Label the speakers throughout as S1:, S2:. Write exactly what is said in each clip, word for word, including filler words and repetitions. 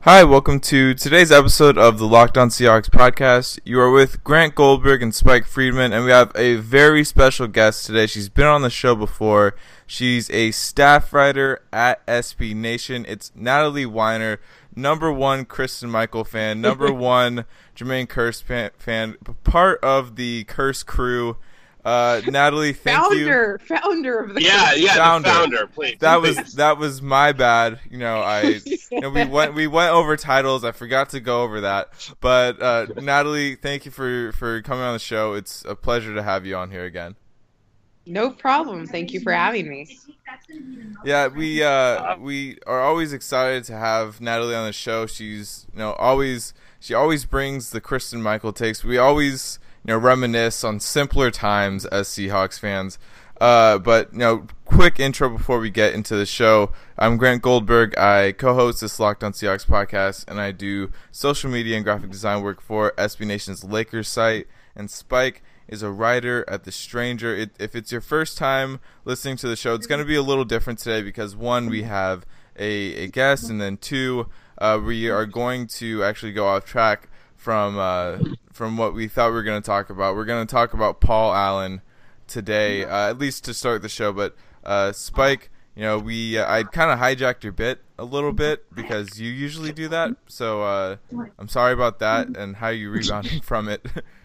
S1: Hi, welcome to today's episode of the Locked On Seahawks podcast. You are with Grant Goldberg and Spike Friedman, and we have a very special guest today. She's been on the show before. She's a staff writer at S B Nation. It's Natalie Weiner, number one Kristen Michael fan, number one Jermaine Kearse fan, fan, part of the Kearse crew. Uh, Natalie, thank
S2: founder,
S1: you.
S2: Founder of the
S3: yeah, yeah,
S1: founder.
S3: the founder. Please,
S1: that
S3: please.
S1: was that was my bad. You know, I you know, we went we went over titles. I forgot to go over that. But uh, Natalie, thank you for for coming on the show. It's a pleasure to have you on here again.
S2: No problem. Thank you for having me.
S1: Yeah, we uh, we are always excited to have Natalie on the show. She's you know always she always brings the Kristen Michael takes. We always you know reminisce on simpler times as Seahawks fans. Uh, but you know, quick intro before we get into the show. I'm Grant Goldberg. I co-host this Locked On Seahawks podcast, and I do social media and graphic design work for S B Nation's Lakers site. And Spike is a writer at The Stranger. It, if it's your first time listening to the show, it's going to be a little different today because, one, we have a, a guest, and then two, uh, we are going to actually go off track from uh, from what we thought we were going to talk about. We're going to talk about Paul Allen today, uh, at least to start the show. But uh, Spike, you know, we uh, I kind of hijacked your bit a little bit because you usually do that. So uh, I'm sorry about that and how you rebounding from it.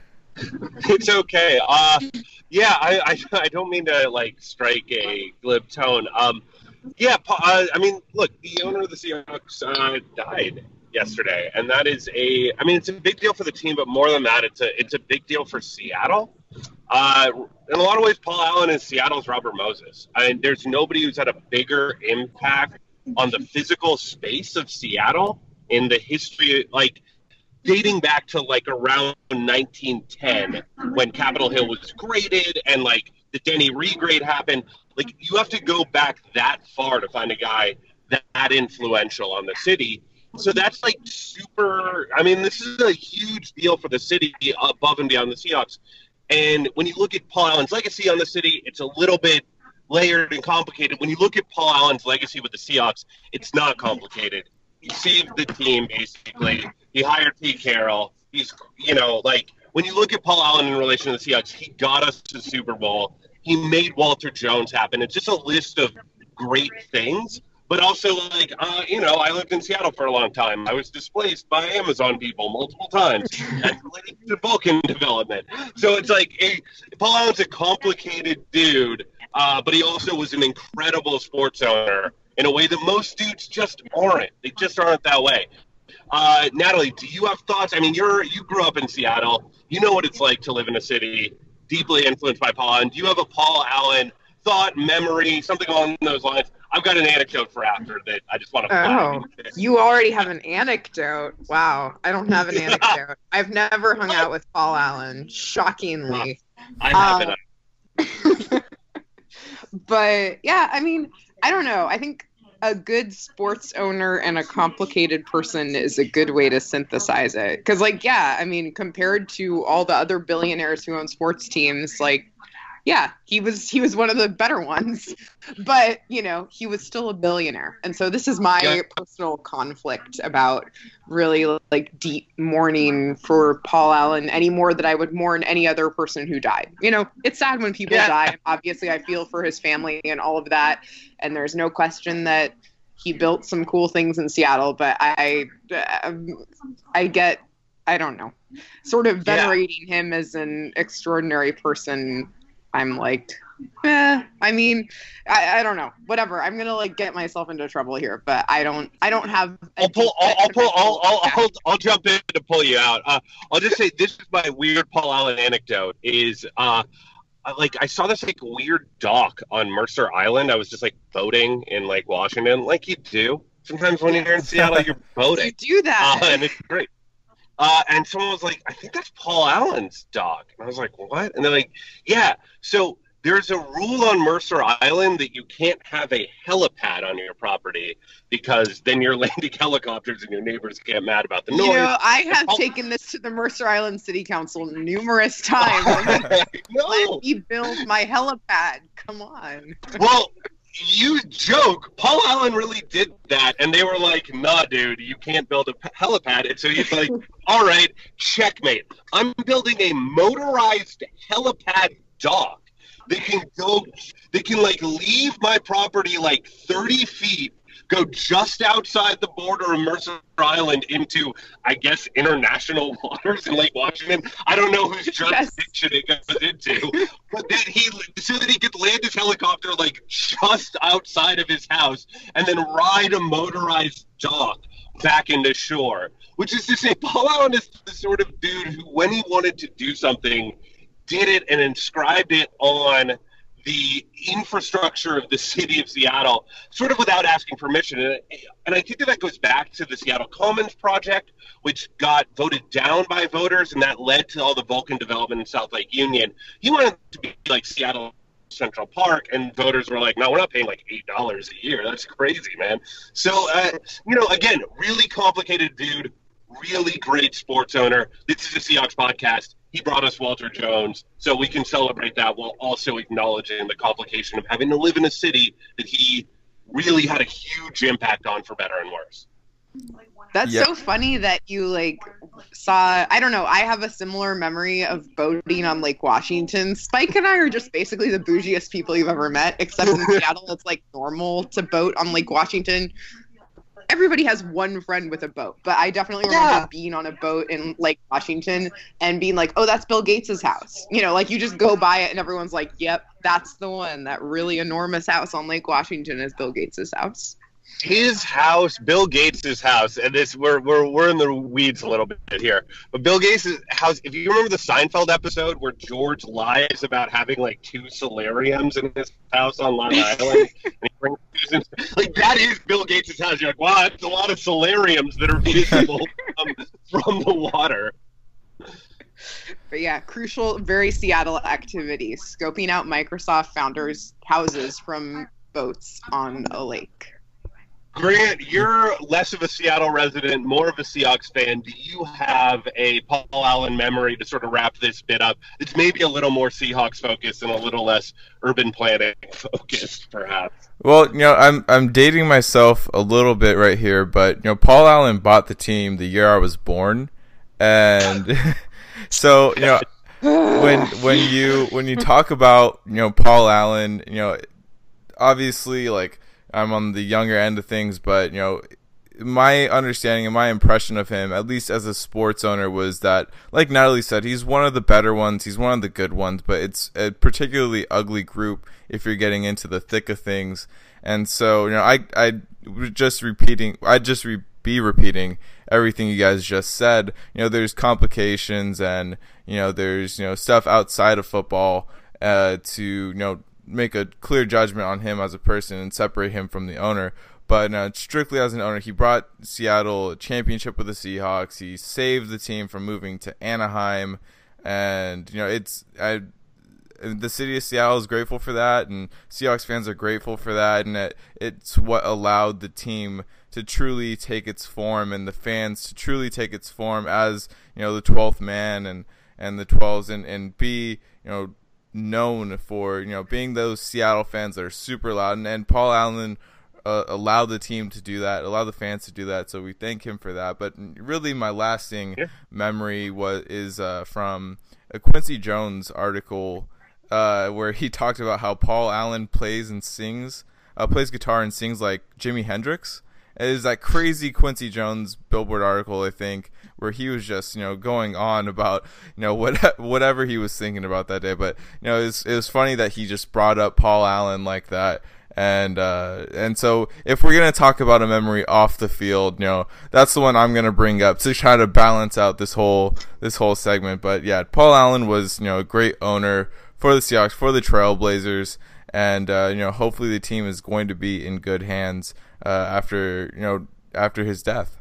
S3: It's okay. Uh, yeah, I, I I don't mean to like strike a glib tone. Um, yeah, uh, I mean, look, the owner of the Seahawks uh, died yesterday, and that is a. I mean, it's a big deal for the team, but more than that, it's a it's a big deal for Seattle. Uh, in a lot of ways, Paul Allen is Seattle's Robert Moses. I mean, there's nobody who's had a bigger impact on the physical space of Seattle in the history, like dating back to like around nineteen ten when Capitol Hill was graded and like the Denny regrade happened. Like you have to go back that far to find a guy that, that influential on the city. So that's like super. I mean, this is a huge deal for the city above and beyond the Seahawks. And when you look at Paul Allen's legacy on the city, it's a little bit layered and complicated. When you look at Paul Allen's legacy with the Seahawks, it's not complicated. He saved the team, basically. He hired Pete Carroll. He's, you know, like, when you look at Paul Allen in relation to the Seahawks, he got us to the Super Bowl. He made Walter Jones happen. It's just a list of great things. But also, like, uh, you know, I lived in Seattle for a long time. I was displaced by Amazon people multiple times. That's related to Vulcan development. So it's like, a, Paul Allen's a complicated dude, uh, but he also was an incredible sports owner in a way that most dudes just aren't. They just aren't that way. Uh, Natalie, do you have thoughts? I mean, you're you grew up in Seattle. You know what it's like to live in a city deeply influenced by Paul Allen. Do you have a Paul Allen thought, memory, something along those lines? I've got an anecdote for after that I just want to
S2: Oh, you already have an anecdote. Wow. I don't have an anecdote. I've never hung out with Paul Allen, shockingly.
S3: I haven't.
S2: Um, but, yeah, I mean, I don't know. I think a good sports owner and a complicated person is a good way to synthesize it. Because, like, yeah, I mean, compared to all the other billionaires who own sports teams, like, yeah, he was he was one of the better ones, but, you know, he was still a billionaire. And so this is my yeah. personal conflict about really, like, deep mourning for Paul Allen any more than I would mourn any other person who died. You know, it's sad when people yeah. die. Obviously, I feel for his family and all of that, and there's no question that he built some cool things in Seattle, but I, I get, I don't know, sort of venerating yeah. him as an extraordinary person. I'm like, eh, I mean, I, I don't know, whatever. I'm gonna like get myself into trouble here, but I don't, I don't have.
S3: I'll pull, I'll, I'll pull, I'll, I'll, I'll, I'll jump in to pull you out. Uh, I'll just say this is my weird Paul Allen anecdote. Is uh, like I saw this like weird doc on Mercer Island. I was just like boating in like Washington, like you do sometimes when you're in Seattle, you're boating.
S2: You do that,
S3: uh, and it's great. Uh, and someone was like, I think that's Paul Allen's dog. And I was like, what? And they're like, yeah. So there's a rule on Mercer Island that you can't have a helipad on your property because then you're landing helicopters and your neighbors get mad about the noise.
S2: You know, I have Paul- taken this to the Mercer Island City Council numerous times.
S3: no.
S2: Let me build my helipad. Come on.
S3: Well, you joke. Paul Allen really did that, and they were like, "Nah, dude, you can't build a helipad." And so he's like, "All right, checkmate. I'm building a motorized helipad dock that can go, that can like leave my property like thirty feet." Go just outside the border of Mercer Island into, I guess, international waters in Lake Washington. I don't know whose jurisdiction yes. it goes into, but that he so that he could land his helicopter like just outside of his house and then ride a motorized dock back into shore. Which is to say, Paul Allen is the sort of dude who, when he wanted to do something, did it and inscribed it on the infrastructure of the city of Seattle, sort of without asking permission. And, and I think that, that goes back to the Seattle Commons project, which got voted down by voters, and that led to all the Vulcan development in South Lake Union. He wanted it to be like Seattle Central Park, and voters were like, no, we're not paying like eight dollars a year. That's crazy, man. So, uh, you know, again, really complicated dude, really great sports owner. This is a Seahawks podcast. He brought us Walter Jones, so we can celebrate that while also acknowledging the complication of having to live in a city that he really had a huge impact on, for better and worse.
S2: That's yep. so funny that you like saw. I don't know. I have a similar memory of boating on Lake Washington. Spike and I are just basically the bougiest people you've ever met, except in Seattle, it's like normal to boat on Lake Washington. Everybody has one friend with a boat, but I definitely remember yeah. being on a boat in Lake Washington and being like, oh, that's Bill Gates' house. You know, like you just go by it and everyone's like, yep, that's the one. That really enormous house on Lake Washington is Bill Gates' house.
S3: His house, Bill Gates' house, and this we're we're we're in the weeds a little bit here. But Bill Gates' house, if you remember the Seinfeld episode where George lies about having like two solariums in his house on Long Island, and he brings Susan, like that is Bill Gates' house. You're like, wow, that's a lot of solariums that are visible from, from the water.
S2: But yeah, crucial, very Seattle activities, scoping out Microsoft founders' houses from boats on a lake.
S3: Grant, you're less of a Seattle resident, more of a Seahawks fan. Do you have a Paul Allen memory to sort of wrap this bit up? It's maybe a little more Seahawks focused and a little less urban planning focused, perhaps.
S1: Well, you know, I'm I'm dating myself a little bit right here, but you know, Paul Allen bought the team the year I was born, and so you know, when when you when you talk about you know Paul Allen, you know, obviously like. I'm on the younger end of things, but you know, my understanding and my impression of him, at least as a sports owner, was that, like Natalie said, he's one of the better ones. He's one of the good ones, but it's a particularly ugly group if you're getting into the thick of things. And so, you know, I I just repeating, I'd just re- be repeating everything you guys just said. You know, there's complications, and you know, there's you know stuff outside of football uh, to you know. make a clear judgment on him as a person and separate him from the owner. But uh, strictly as an owner, he brought Seattle a championship with the Seahawks. He saved the team from moving to Anaheim, and you know it's I, the city of Seattle is grateful for that, and Seahawks fans are grateful for that, and it, it's what allowed the team to truly take its form, and the fans to truly take its form as you know the twelfth man and and the twelves, and and be you know. known for you know being those Seattle fans that are super loud, and, and Paul Allen uh, allowed the team to do that, allowed the fans to do that, so we thank him for that. But really my lasting yeah. memory was is uh, from a Quincy Jones article uh, where he talked about how Paul Allen plays and sings uh, plays guitar and sings like Jimi Hendrix. It is that crazy Quincy Jones Billboard article, I think, where he was just, you know, going on about, you know, what, whatever he was thinking about that day. But, you know, it was, it was funny that he just brought up Paul Allen like that. And, uh, and so if we're going to talk about a memory off the field, you know, that's the one I'm going to bring up to try to balance out this whole, this whole segment. But yeah, Paul Allen was, you know, a great owner for the Seahawks, for the Trailblazers. And, uh, you know, hopefully the team is going to be in good hands uh, after, you know, after his death.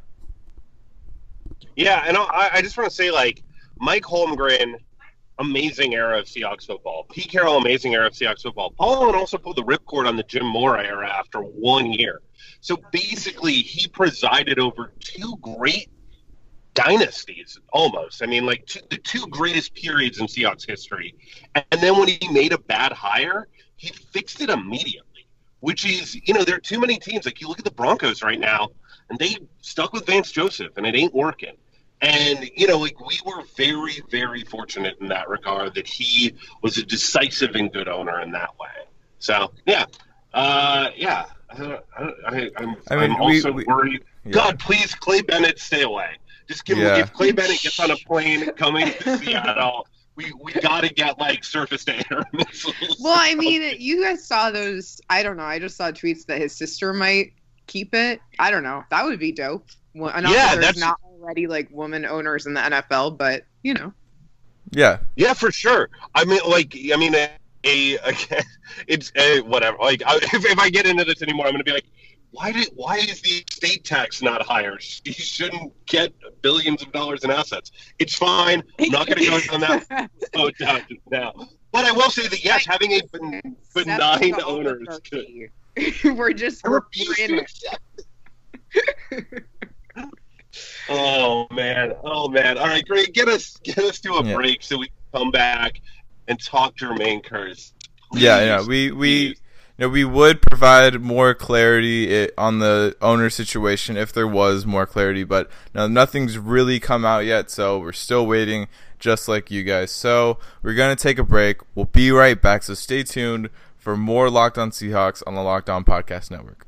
S3: Yeah, and I, I just want to say, like, Mike Holmgren, amazing era of Seahawks football. Pete Carroll, amazing era of Seahawks football. Paul Allen also pulled the ripcord on the Jim Mora era after one year. So basically, he presided over two great dynasties, almost. I mean, like, two, the two greatest periods in Seahawks history. And then when he made a bad hire, he fixed it immediately. which is, you know, there are too many teams. Like, you look at the Broncos right now, and they stuck with Vance Joseph, and it ain't working. And, you know, like, we were very, very fortunate in that regard that he was a decisive and good owner in that way. So, yeah. Uh, yeah. I, I, I'm,
S1: I mean,
S3: I'm also
S1: we, we,
S3: worried.
S1: Yeah.
S3: God, please, Clay Bennett, stay away. Just give
S1: Yeah.
S3: If Clay Bennett gets on a plane coming to Seattle, we we got to get, like, surface-to-air missiles.
S2: Well, I mean, you guys saw those. I don't know. I just saw tweets that his sister might keep it. I don't know. That would be dope. Well, not
S3: Yeah,
S2: that there's
S3: that's-
S2: not already, like, woman owners in the N F L, but, you know.
S1: Yeah.
S3: Yeah, for sure. I mean, like, I mean, a, a, a it's a, whatever. Like, I, if, if I get into this anymore, I'm going to be like, why did why is the estate tax not higher? He shouldn't get billions of dollars in assets. It's fine. I'm not going to go on that oh, down now. But I will say that yes, having a ben, benign
S2: That's the
S3: owners could.
S2: oligarchy. We're just
S3: I
S2: we're
S3: refuse
S2: in
S3: to
S2: it.
S3: accept. Oh man, oh man. All right, great. Get us get us to a
S1: Yeah.
S3: break so we can come back and talk Jermaine Kearse.
S1: Yeah, yeah. We we you know we would provide more clarity i- on the owner situation if there was more clarity, but no, nothing's really come out yet, so we're still waiting, just like you guys. So we're gonna take a break. We'll be right back. So stay tuned for more Locked On Seahawks on the Locked On Podcast Network.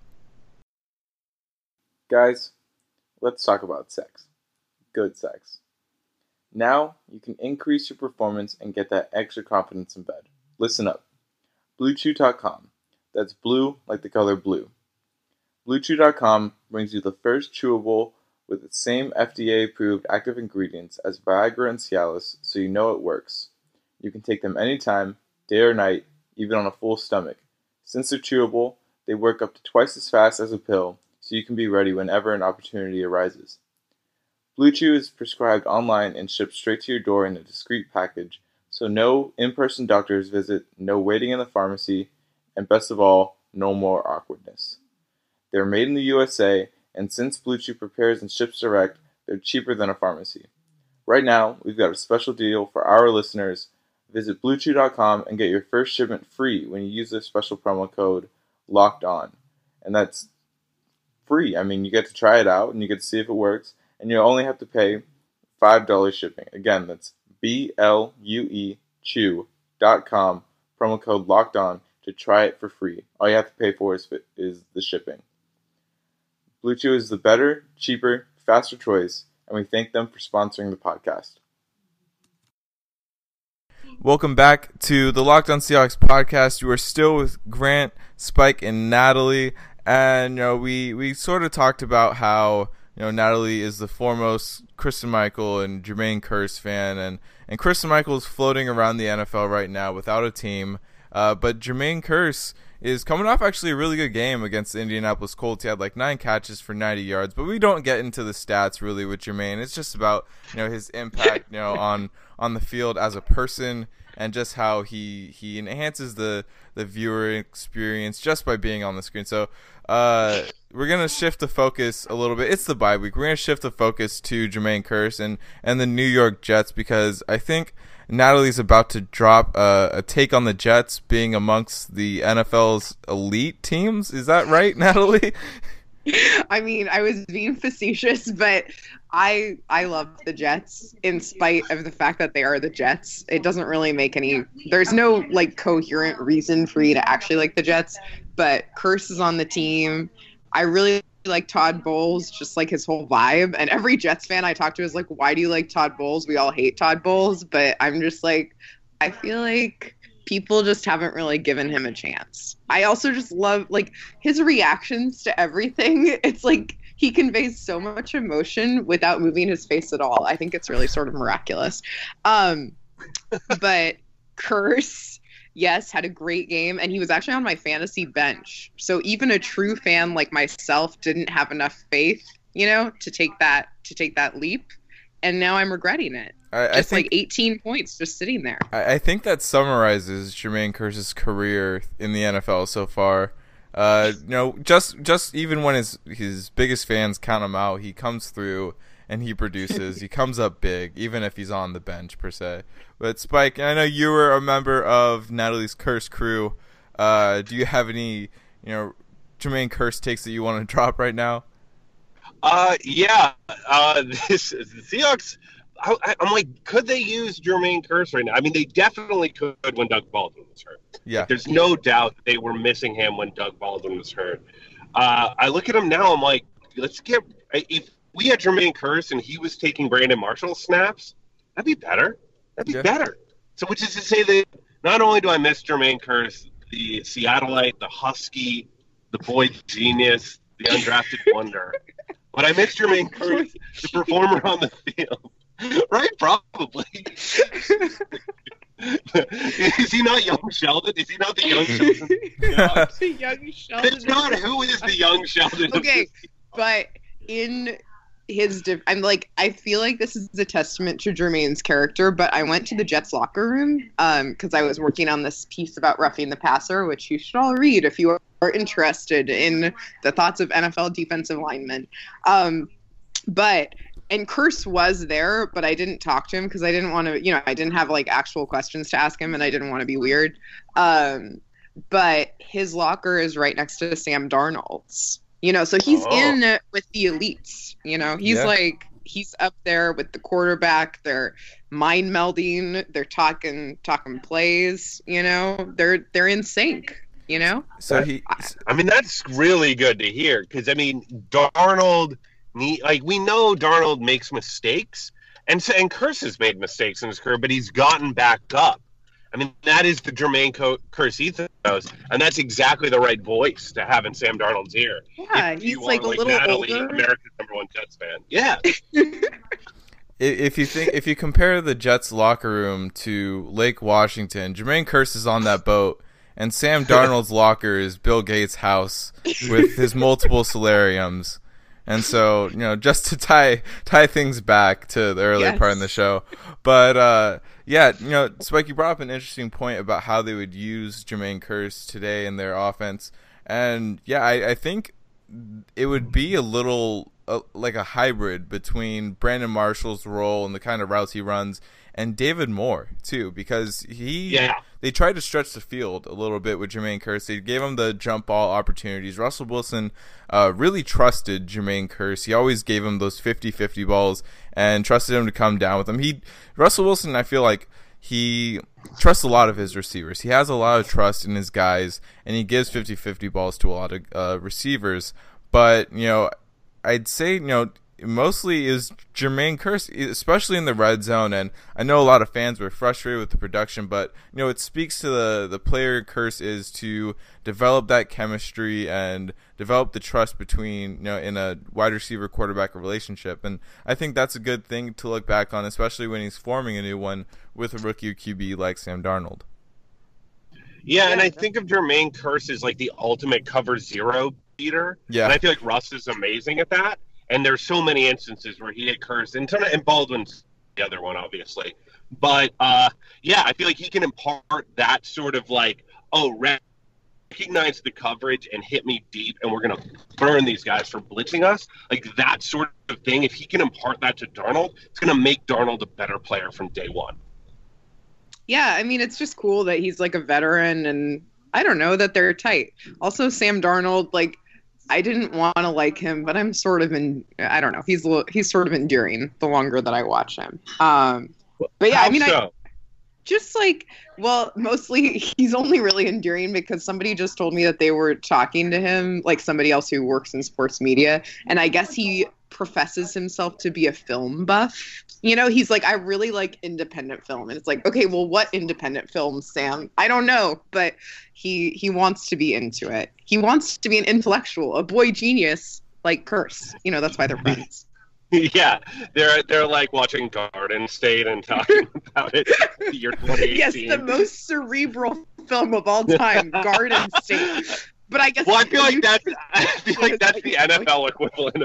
S4: Guys, let's talk about sex. Good sex. Now you can increase your performance and get that extra confidence in bed. Listen up. Blue Chew dot com. That's blue like the color blue. Blue Chew dot com brings you the first chewable with the same F D A-approved active ingredients as Viagra and Cialis, so you know it works. You can take them anytime, day or night, even on a full stomach. Since they're chewable, they work up to twice as fast as a pill, so you can be ready whenever an opportunity arises. Blue Chew is prescribed online and shipped straight to your door in a discreet package, so no in-person doctor's visit, no waiting in the pharmacy, and best of all, no more awkwardness. They're made in the U S A, and since Blue Chew prepares and ships direct, they're cheaper than a pharmacy. Right now, we've got a special deal for our listeners. Visit Blue Chew dot com and get your first shipment free when you use their special promo code LOCKEDON. And that's free. I mean, you get to try it out, and you get to see if it works, and you only have to pay five dollars shipping. Again, that's B L U E Chew dot com, promo code LOCKEDON, to try it for free. All you have to pay for is, is the shipping. Blue Chew is the better, cheaper, faster choice, and we thank them for sponsoring the podcast.
S1: Welcome back to the Locked On Seahawks podcast. You are still with Grant, Spike, and Natalie, and you know we we sort of talked about how you know Natalie is the foremost Christine Michael and Jermaine Kearse fan, and and Christine Michael is floating around the N F L right now without a team, uh, but Jermaine Kearse is coming off actually a really good game against the Indianapolis Colts. He had like nine catches for ninety yards, but we don't get into the stats really with Jermaine. It's just about you know his impact you know on on the field as a person, and just how he he enhances the the viewer experience just by being on the screen. So uh, we're gonna shift the focus a little bit. It's the bye week. We're gonna shift the focus to Jermaine Kearse and and the New York Jets, because I think Natalie's about to drop uh, a take on the Jets being amongst the N F L's elite teams. Is that right, Natalie?
S2: I mean, I was being facetious, but I I love the Jets in spite of the fact that they are the Jets. It doesn't really make any there's no like coherent reason for you to actually like the Jets, but Kearse is on the team. I really like Todd Bowles, just like his whole vibe. And every Jets fan I talk to is like, why do you like Todd Bowles? We all hate Todd Bowles, but I'm just like, I feel like people just haven't really given him a chance. I also just love like his reactions to everything. It's like he conveys so much emotion without moving his face at all. I think it's really sort of miraculous. Um, but Kearse, yes, had a great game, and he was actually on my fantasy bench. So even a true fan like myself didn't have enough faith, you know, to take that to take that leap. And now I'm regretting it.
S1: I, I
S2: just
S1: think,
S2: like eighteen points just sitting there.
S1: I, I think that summarizes Jermaine Kearse's career in the N F L so far. Uh, you know, just just even when his his biggest fans count him out, he comes through and he produces. He comes up big, even if he's on the bench per se. But Spike, I know you were a member of Natalie's Kearse crew. Uh, do you have any, you know, Jermaine Kearse takes that you want to drop right now?
S3: Uh, yeah. Uh, this the Seahawks. I, I- I'm like, could they use Jermaine Kearse right now? I mean, they definitely could when Doug Baldwin was hurt.
S1: Yeah.
S3: There's no doubt they were missing him when Doug Baldwin was hurt. Uh, I look at him now. I'm like, let's get if we had Jermaine Kearse and he was taking Brandon Marshall snaps, that'd be better. That'd be
S1: Yeah.
S3: better. So, which is to say that not only do I miss Jermaine Kearse, the Seattleite, the Husky, the boy genius, the undrafted wonder, but I miss Jermaine Kearse, the performer on the field. Right? Probably. Is he not young Sheldon? Is he not the young Sheldon? No.
S2: The young Sheldon.
S3: It's not. Who is the young Sheldon?
S2: Okay, but in his, def- I'm like, I feel like this is a testament to Jermaine's character. But I went to the Jets locker room um because I was working on this piece about roughing the passer, which you should all read if you are interested in the thoughts of N F L defensive linemen. Um, but. And Kearse was there, but I didn't talk to him because I didn't want to, you know, I didn't have like actual questions to ask him and I didn't want to be weird. Um, but his locker is right next to Sam Darnold's, you know, so he's
S3: Oh.
S2: in with the elites, you know, he's
S1: Yeah.
S2: like, he's up there with the quarterback. They're mind melding. They're talking, talking plays, you know, they're, they're in sync, you know?
S1: So he,
S3: I mean, that's really good to hear because I mean, Darnold. He, like we know Darnold makes mistakes, and so, and Kearse has made mistakes in his career, but he's gotten back up. I mean, that is the Jermaine Co- Kearse ethos, and that's exactly the right voice to have in Sam Darnold's ear.
S2: Yeah,
S3: If
S2: he's
S3: you
S2: like
S3: are,
S2: a little
S3: Natalie,
S2: older.
S3: America's number one Jets fan. Yeah,
S1: if you think if you compare the Jets locker room to Lake Washington, Jermaine Kearse is on that boat, and Sam Darnold's locker is Bill Gates' house with his multiple solariums. And so, you know, just to tie tie things back to the earlier
S2: Yes.
S1: part in the show, but uh, yeah, you know, Spike, you brought up an interesting point about how they would use Jermaine Kearse today in their offense, and yeah, I, I think it would be a little uh, like a hybrid between Brandon Marshall's role and the kind of routes he runs, and David Moore too, because he
S3: yeah.
S1: they tried to stretch the field a little bit with Jermaine Kearse. They gave him the jump ball opportunities. Russell Wilson uh, really trusted Jermaine Kearse. He always gave him those fifty-fifty balls and trusted him to come down with them. He Russell Wilson, I feel like he trusts a lot of his receivers. He has a lot of trust in his guys, and he gives fifty-fifty balls to a lot of uh, receivers. But, you know, I'd say, you know, mostly is Jermaine Kearse, especially in the red zone, and I know a lot of fans were frustrated with the production, but you know it speaks to the the player Kearse is to develop that chemistry and develop the trust between, you know, in a wide receiver quarterback relationship, and I think that's a good thing to look back on, especially when he's forming a new one with a rookie Q B like Sam Darnold.
S3: Yeah, and I think of Jermaine Kearse as like the ultimate cover zero beater.
S1: Yeah.
S3: And I feel like Russ is amazing at that. And there's so many instances where he hit Kearse, and, ton of- and Baldwin's the other one, obviously. But, uh, yeah, I feel like he can impart that sort of like, oh, recognize the coverage and hit me deep, and we're going to burn these guys for blitzing us. Like that sort of thing, if he can impart that to Darnold, it's going to make Darnold a better player from day one.
S2: Yeah, I mean, it's just cool that he's like a veteran, and I don't know, that they're tight. Also, Sam Darnold, like, I didn't want to like him, but I'm sort of in, I don't know, he's a little, he's sort of endearing the longer that I watch him. Um, but yeah,
S3: How
S2: I mean, I
S3: so?
S2: just like, well, mostly he's only really endearing because somebody just told me that they were talking to him, like somebody else who works in sports media, and I guess he professes himself to be a film buff. You know, he's like, I really like independent film. And it's like, okay, well, what independent film, Sam? I don't know, but he he wants to be into it. He wants to be an intellectual, a boy genius like Kearse. You know, that's why they're friends.
S3: Yeah, they're they're like watching Garden State and talking about it. Year twenty eighteen.
S2: Yes, the most cerebral film of all time, Garden State. But I guess
S3: Well, I feel like
S2: you-
S3: that's I feel like that's the N F L equivalent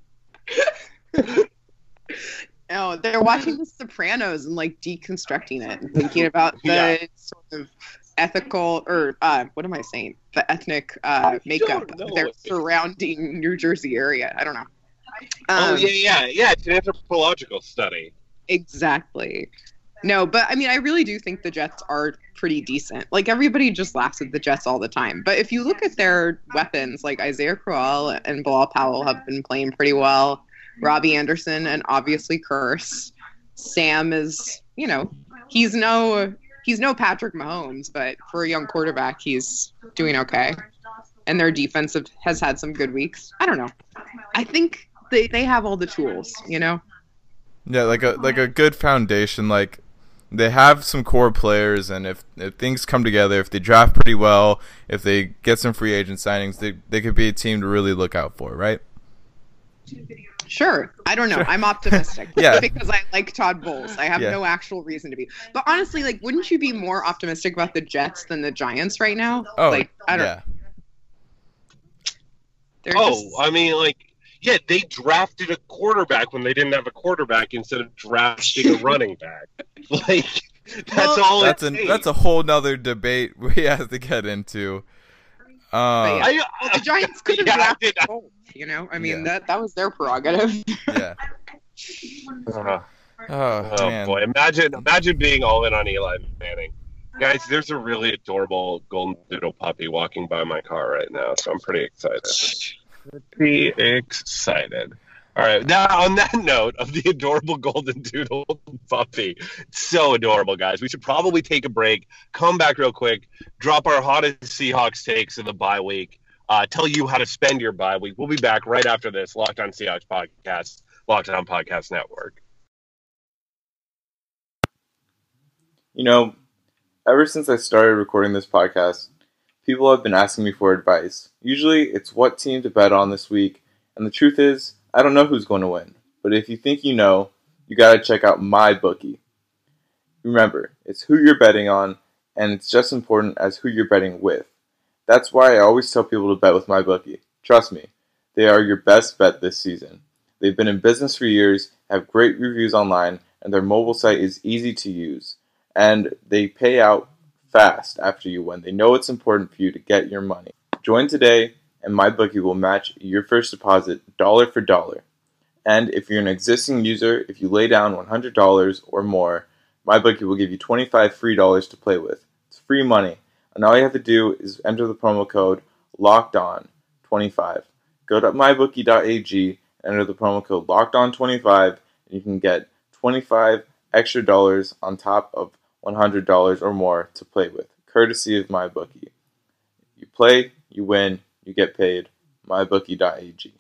S3: of.
S2: No, they're watching The Sopranos and like deconstructing it and thinking about the
S3: Yeah.
S2: sort of ethical or uh, what am I saying? The ethnic uh, makeup
S3: don't know
S2: of their
S3: what-
S2: surrounding New Jersey area. I don't know.
S3: Oh
S2: Um,
S3: yeah, yeah, yeah. It's an anthropological study.
S2: Exactly. No, but I mean, I really do think the Jets are pretty decent. Like, everybody just laughs at the Jets all the time. But if you look at their weapons, like Isaiah Crowell and Bilal Powell have been playing pretty well. Robbie Anderson and obviously Curse. Sam is, you know, he's no he's no Patrick Mahomes, but for a young quarterback, he's doing okay. And their defense have, has had some good weeks. I don't know. I think they, they have all the tools, you know?
S1: Yeah, like a like a good foundation. Like, they have some core players, and if, if things come together, if they draft pretty well, if they get some free agent signings, they they could be a team to really look out for, right?
S2: Sure. I don't know. Sure. I'm optimistic.
S1: Yeah.
S2: Because I like Todd Bowles. I have yeah. no actual reason to be. But honestly, like, wouldn't you be more optimistic about the Jets than the Giants right now?
S1: Oh,
S2: like, I don't
S1: yeah.
S2: They're
S3: oh,
S2: just...
S3: I mean, like, yeah, they drafted a quarterback when they didn't have a quarterback instead of drafting a running back. Like, that's well, all
S1: that's
S3: it
S1: a
S3: takes.
S1: That's a whole nother debate we have to get into. Uh,
S2: yeah. I, well, the Giants could have yeah, drafted Bowles, you know? I mean, yeah. that, that was their prerogative.
S1: Yeah.
S3: Uh,
S1: oh,
S3: oh
S1: man.
S3: boy. Imagine, imagine being all in on Eli Manning. Guys, there's a really adorable golden doodle puppy walking by my car right now, so I'm pretty excited. Pretty excited. All right, now on that note of the adorable golden doodle puppy, so adorable, guys. We should probably take a break, come back real quick, drop our hottest Seahawks takes of the bye week, uh, tell you how to spend your bye week. We'll be back right after this. Locked On Seahawks podcast, Locked On Podcast Network.
S4: You know, ever since I started recording this podcast, people have been asking me for advice. Usually, it's what team to bet on this week, and the truth is, I don't know who's going to win. But if you think you know, you gotta check out MyBookie. Remember, it's who you're betting on, and it's just as important as who you're betting with. That's why I always tell people to bet with MyBookie. Trust me, they are your best bet this season. They've been in business for years, have great reviews online, and their mobile site is easy to use. And they pay out fast after you win. They know it's important for you to get your money. Join today, and MyBookie will match your first deposit dollar for dollar. And if you're an existing user, if you lay down one hundred dollars or more, MyBookie will give you twenty-five free dollars to play with. It's free money, and all you have to do is enter the promo code locked on twenty-five. Go to my bookie dot a g, enter the promo code locked on twenty-five, and you can get twenty-five extra dollars on top of one hundred dollars or more to play with, courtesy of MyBookie. You play, you win, you get paid. my bookie dot a g.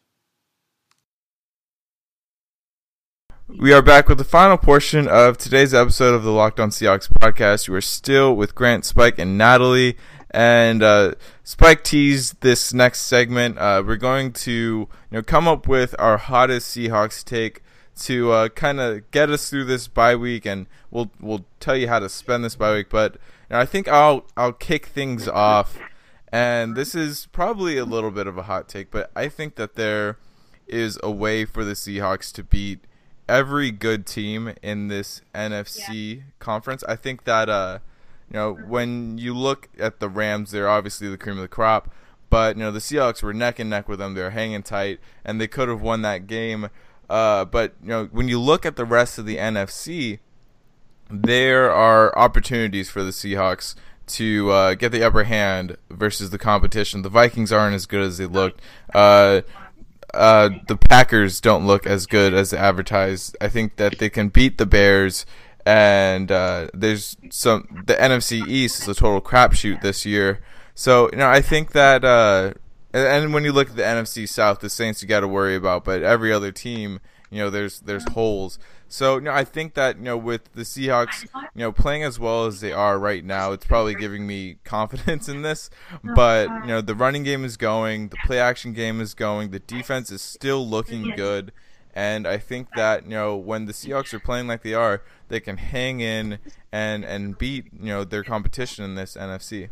S1: We are back with the final portion of today's episode of the Locked On Seahawks podcast. You are still with Grant, Spike, and Natalie. And uh, Spike teased this next segment. Uh, we're going to you know come up with our hottest Seahawks take to uh, kind of get us through this bye week, and we'll we'll tell you how to spend this bye week. But you know, I think I'll I'll kick things off. And this is probably a little bit of a hot take, but I think that there is a way for the Seahawks to beat every good team in this N F C yeah. conference. I think that uh, you know, when you look at the Rams, they're obviously the cream of the crop, but you know, the Seahawks were neck and neck with them. They're hanging tight, and they could have won that game. Uh, but you know, when you look at the rest of the N F C, there are opportunities for the Seahawks to uh, get the upper hand versus the competition. The Vikings aren't as good as they looked. Uh, uh, the Packers don't look as good as advertised. I think that they can beat the Bears, and uh, there's some. The N F C East is a total crapshoot this year. So you know, I think that, uh, and, and when you look at the N F C South, the Saints you got to worry about, but every other team, you know, there's there's holes. So, you know, I think that, you know, with the Seahawks, you know, playing as well as they are right now, it's probably giving me confidence in this. But, you know, the running game is going, the play-action game is going, the defense is still looking good. And I think that, you know, when the Seahawks are playing like they are, they can hang in and, and beat, you know, their competition in this N F C.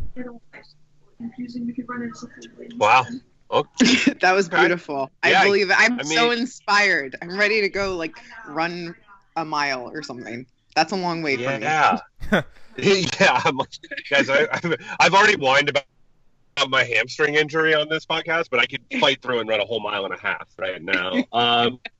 S3: Wow. Oh.
S2: That was beautiful.
S3: Yeah,
S2: I believe it. I'm
S3: I mean,
S2: so inspired. I'm ready to go, like, run a mile or something. That's a long way
S3: yeah.
S2: for
S3: me. yeah, I'm like, guys, I, I've, I've already whined about my hamstring injury on this podcast, but I could fight through and run a whole mile and a half right now. Um,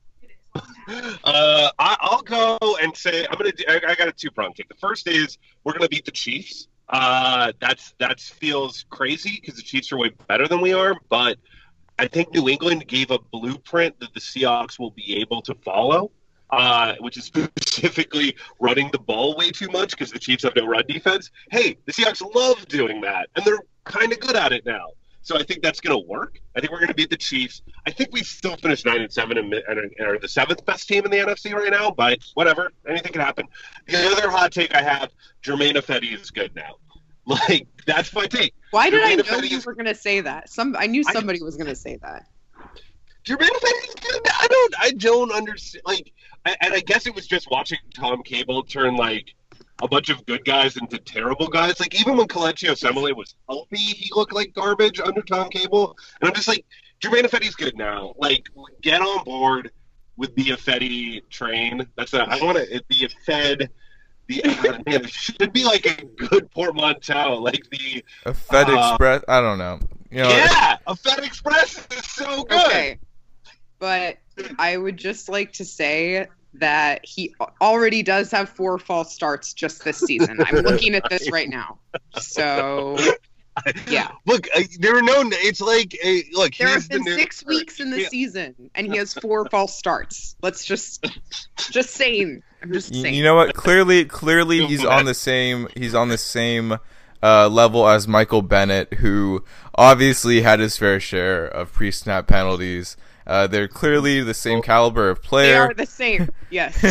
S3: Uh, I, I'll go and say I'm gonna. Do, I, I got a two prong take. The first is we're gonna beat the Chiefs. Uh, that's that feels crazy because the Chiefs are way better than we are, but I think New England gave a blueprint that the Seahawks will be able to follow, uh, which is specifically running the ball way too much because the Chiefs have no run defense. Hey, the Seahawks love doing that, and they're kind of good at it now. So I think that's going to work. I think we're going to beat the Chiefs. I think we still finished nine and seven and, and are the seventh best team in the N F C right now. But whatever, anything can happen. The other hot take I have: Jermaine Ifedi is good now. Like that's my take.
S2: Why did
S3: Jermaine
S2: I know
S3: Ifedi
S2: you
S3: is,
S2: were going to say that? Some I knew
S3: I-
S2: somebody was going to say that.
S3: Jermaine Ifedi is good. I don't. I don't understand. Like, I, and I guess it was just watching Tom Cable turn like a bunch of good guys into terrible guys. Like even when Kelechi Osemele was healthy, he looked like garbage under Tom Cable. And I'm just like, Jermaine Ifedi's good now. Like, get on board with the Ifedi train. That's a, I want to be a Fed. The uh, man, it should be like a good portmanteau, like the
S1: A Fed
S3: uh,
S1: Express. I don't know. You know,
S3: yeah, a Fed Express is so good.
S2: Okay. But I would just like to say that he already does have four false starts just this season. I'm looking at this right now. So, yeah.
S3: Look, uh, there are no. It's like a look.
S2: There
S3: he's
S2: have been
S3: the new-
S2: six weeks in the
S3: Yeah.
S2: season, and he has four false starts. Let's just, just saying. I'm just
S1: You,
S2: saying.
S1: you know what? Clearly, clearly, he's on the same. He's on the same uh, level as Michael Bennett, who obviously had his fair share of pre-snap penalties. Uh, they're clearly the same caliber of
S2: They
S1: player.
S2: are the same. Yes.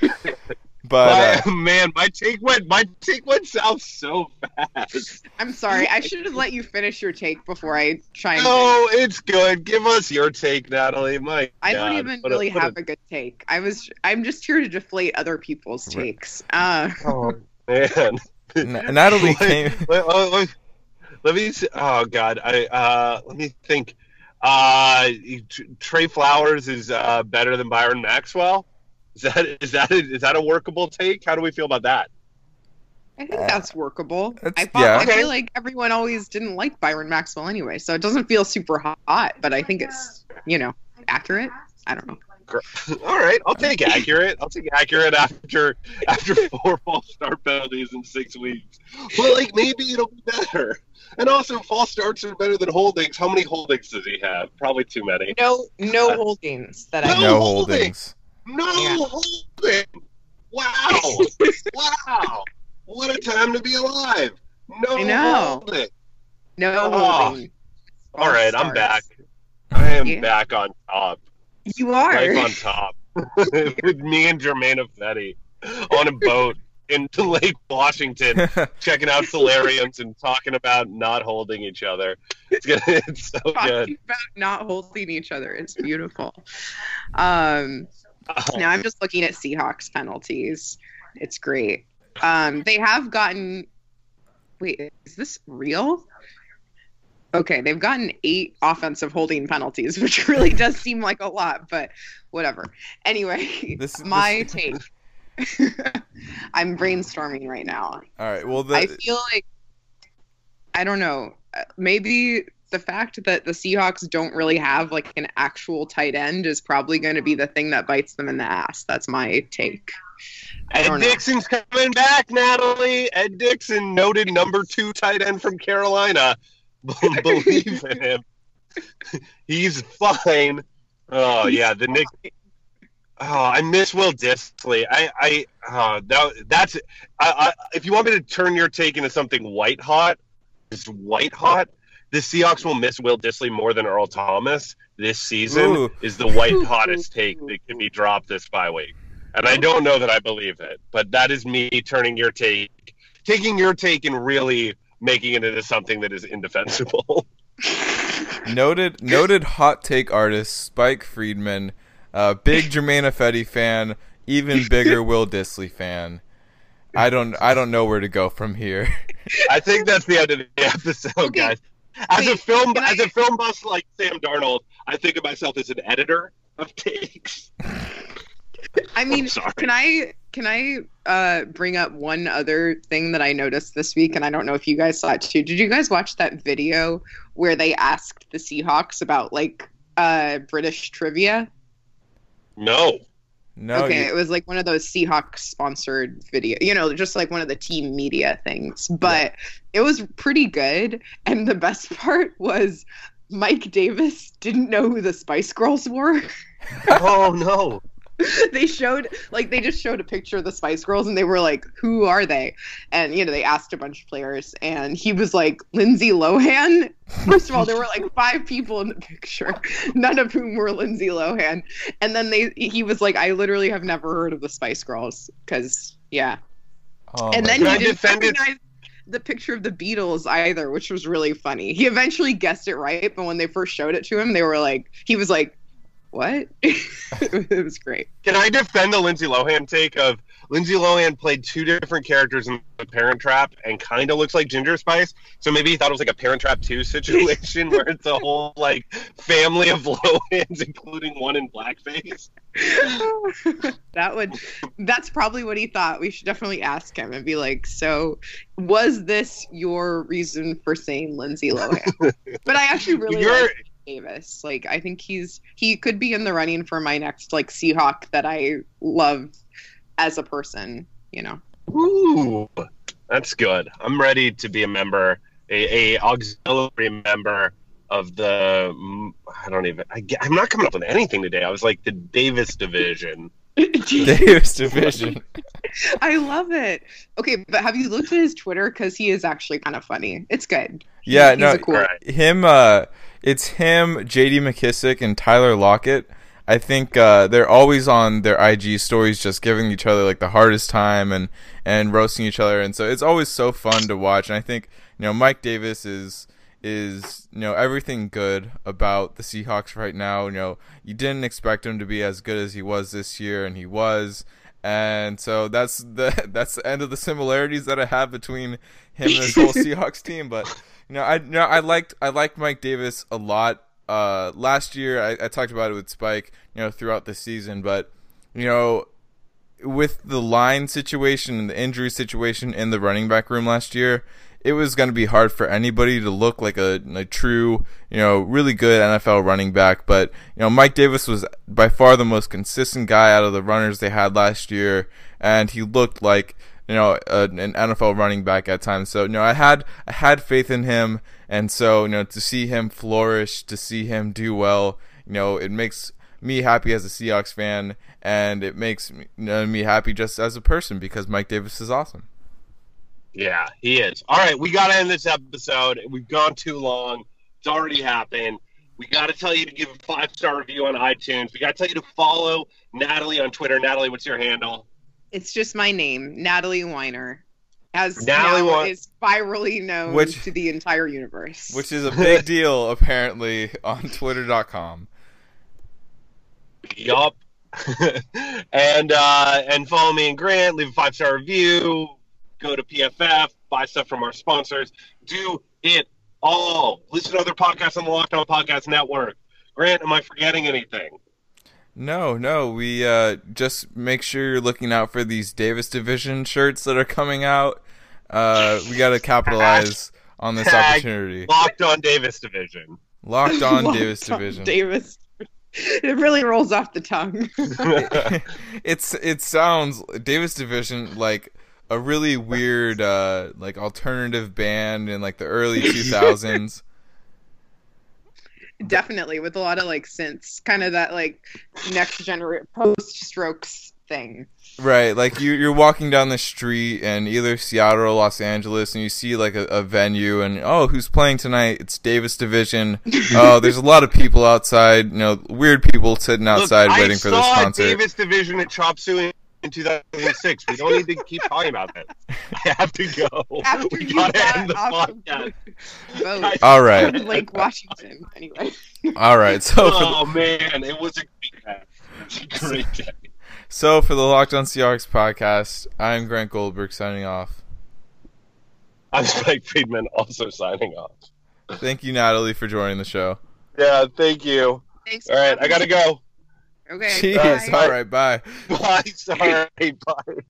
S1: But uh,
S3: My, man, my take went. My take went south so fast.
S2: I'm sorry. I should have let you finish your take before I chimed in.
S3: No, it's good. Give us your take, Natalie. My
S2: I don't
S3: God.
S2: even
S3: What a-
S2: really
S3: what a-
S2: have a good take. I was. I'm just here to deflate other people's takes. Uh,
S3: Oh man,
S1: N- Natalie came.
S3: Let, let- let- let me. See, oh God, I uh, let me think. Uh, Trey Flowers is uh, better than Byron Maxwell. Is that is that a, is that a workable take? How do we feel about that?
S2: I think that's workable.
S1: That's-
S2: I, thought,
S1: yeah.
S2: I
S3: Okay.
S2: feel like everyone always didn't like Byron Maxwell anyway, so it doesn't feel super hot. But I think it's you know accurate. I don't know.
S3: All right, I'll take accurate. I'll take accurate after after four false start penalties in six weeks. But like maybe it'll be better. And also, false starts are better than holdings. How many holdings does he have? Probably too many.
S2: No, no holdings that I
S3: No
S1: No
S3: holdings.
S1: holdings.
S3: No
S2: Yeah.
S3: holding. Wow. Wow. What a time to be alive. No
S2: I know.
S3: holding.
S2: no
S3: Oh.
S2: holding.
S3: All right, I'm
S2: False
S3: back.
S2: starts.
S3: I am
S2: Yeah.
S3: back on top.
S2: You are.
S3: Life on top. With me and Jermaine Ifedi on a boat into Lake Washington, checking out solariums and talking about not holding each other. It's gonna, it's so good.
S2: Talking about not holding each other. It's beautiful. Um,
S3: Oh,
S2: now I'm just looking at Seahawks penalties. It's great. Um, they have gotten. Wait, is this real? Okay, they've gotten eight offensive holding penalties, which really does seem like a lot, but whatever. Anyway,
S1: This-
S2: my
S1: this-
S2: take. I'm brainstorming right now.
S1: All right. Well, the,
S2: I feel like I don't know. uh, Maybe the fact that the Seahawks don't really have like an actual tight end is probably going to be the thing that bites them in the ass. That's my take. I
S3: Ed
S2: don't know.
S3: Dixon's coming back, Natalie. Ed Dixon, noted number two tight end from Carolina. Believe in him. He's fine. Oh yeah, the Nick. Oh, I miss Will Disley. I, I, oh, that, that's. I, I, if you want me to turn your take into something white hot, just white hot. The Seahawks will miss Will Disley more than Earl Thomas this season.
S1: Ooh.
S3: Is the white hottest take that can be dropped this bye week. And I don't know that I believe it, but that is me turning your take, taking your take and really making it into something that is indefensible.
S1: noted noted hot take artist Spike Friedman, uh, big Jermaine Ifedi fan, even bigger Will Disley fan. I don't I don't know where to go from here.
S3: I think that's the end of the episode,
S2: Okay.
S3: guys. As a
S2: Wait,
S3: film,
S2: can I-
S3: as a film buff like Sam Darnold, I think of myself as an editor of takes.
S2: I mean,
S3: sorry.
S2: can I can I uh, bring up one other thing that I noticed this week, and I don't know if you guys saw it too. Did you guys watch that video where they asked the Seahawks about like uh, British trivia?
S3: No.
S1: No,
S2: Okay,
S1: you-
S2: it was like one of those Seahawks sponsored video, you know, just like one of the team media things. But it was pretty good. And the best part was Mike Davis didn't know who the Spice Girls were.
S3: Oh no.
S2: They showed like they just showed a picture of the Spice Girls and they were like, who are they? And you know, they asked a bunch of players and he was like, Lindsay Lohan. First of all, there were like five people in the picture, none of whom were Lindsay Lohan. And then they he was like, I literally have never heard of the Spice Girls because yeah.
S1: oh
S2: and
S1: my
S2: then
S3: Can
S2: he
S3: I
S2: didn't
S3: defend it?
S2: recognize the picture of the Beatles either, which was really funny. He eventually guessed it right, but when they first showed it to him, they were like, he was like, what? It was great.
S3: Can I defend the Lindsay Lohan take of Lindsay Lohan played two different characters in The Parent Trap and kind of looks like Ginger Spice, so maybe he thought it was like a Parent Trap two situation where it's a whole like family of Lohans, including one in blackface.
S2: That would that's probably what he thought. We should definitely ask him and be like, so was this your reason for saying Lindsay Lohan? But I actually really
S3: You're
S2: like Davis. Like I think he's he could be in the running for my next like Seahawk that I love as a person, you know.
S3: Ooh, that's good. I'm ready to be a member, a, a auxiliary member of the. mm, I don't even. I, get- I'm not coming up with anything today. I was like the Davis division.
S1: Davis division.
S2: I love it. Okay, but have you looked at his Twitter? Because he is actually kind of funny. It's good. He-
S1: Yeah,
S2: he's
S1: no,
S2: a cool.
S3: Right.
S1: him. Uh, it's him, J D McKissick, and Tyler Lockett. I think uh, they're always on their I G stories, just giving each other like the hardest time and and roasting each other, and so it's always so fun to watch. And I think you know Mike Davis is is you know everything good about the Seahawks right now. You know you didn't expect him to be as good as he was this year, and he was. And so that's the that's the end of the similarities that I have between him and this whole Seahawks team. But you know, I you know I liked I liked Mike Davis a lot. Uh, last year, I, I talked about it with Spike, you know, throughout the season. But you know, with the line situation and the injury situation in the running back room last year, it was going to be hard for anybody to look like a, a true, you know, really good N F L running back. But, you know, Mike Davis was by far the most consistent guy out of the runners they had last year, and he looked like, you know, a, an N F L running back at times. So, you know, I had I had faith in him, and so, you know, to see him flourish, to see him do well, you know, it makes me happy as a Seahawks fan, and it makes me, you know, me happy just as a person because Mike Davis is awesome.
S3: Yeah, he is. All right, we got to end this episode. We've gone too long. It's already happened. We got to tell you to give a five-star review on iTunes. We got to tell you to follow Natalie on Twitter. Natalie, what's your handle?
S2: It's just my name, Natalie Weiner, as
S3: Natalie
S2: now
S3: Wein-
S2: is virally known
S1: Which-
S2: to the entire universe.
S1: Which is a big deal, apparently, on twitter dot com.
S3: Yup. and uh, and follow me and Grant. Leave a five-star review. Go to P F F. Buy stuff from our sponsors. Do it all. Listen to other podcasts on the Locked On Podcast Network. Grant, am I forgetting anything?
S1: No, no, we uh, just make sure you're looking out for these Davis Division shirts that are coming out. Uh, we got to capitalize on this
S3: Tag
S1: opportunity.
S3: Locked On Davis Division.
S1: Locked on
S2: Locked
S1: Davis
S2: on
S1: Division.
S2: Davis. It really rolls off the tongue.
S1: it's it sounds Davis Division like a really weird uh, like alternative band in like the early two thousands.
S2: Definitely, with a lot of like synths, kind of that like next generation post Strokes thing.
S1: Right, like you, you're walking down the street in either Seattle or Los Angeles, and you see like a, a venue, and oh, who's playing tonight? It's Davis Division. Oh, there's a lot of people outside, you know, weird people sitting outside
S3: Look,
S1: waiting
S3: I
S1: for this
S3: saw
S1: concert.
S3: Davis Division at Chop Suey in two thousand six. We don't need to keep talking about this. I have to go.
S2: After
S3: we
S2: you
S3: gotta
S2: got
S3: end the
S2: off
S3: podcast.
S2: the boat
S1: All right,
S2: from Lake Washington. Anyway,
S1: all right. So for the,
S3: Oh man, it was a great day. It was a great day.
S1: so for the Locked On Seahawks podcast, I'm Grant Goldberg signing off.
S3: I'm Spike Friedman, also signing off.
S1: Thank you, Natalie, for joining the show.
S3: Yeah, thank you.
S2: thanks.
S3: All right, I gotta go.
S2: Okay.
S1: Jeez.
S2: bye.
S1: All right, bye.
S3: Bye. Sorry. Bye.